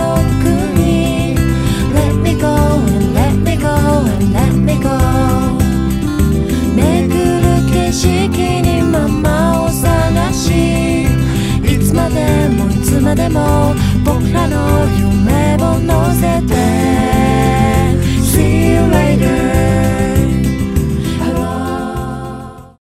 くに Let me go and let me go and let me go 巡る景色にママを探しいつまでもいつまでも僕らの夢を乗せて See you later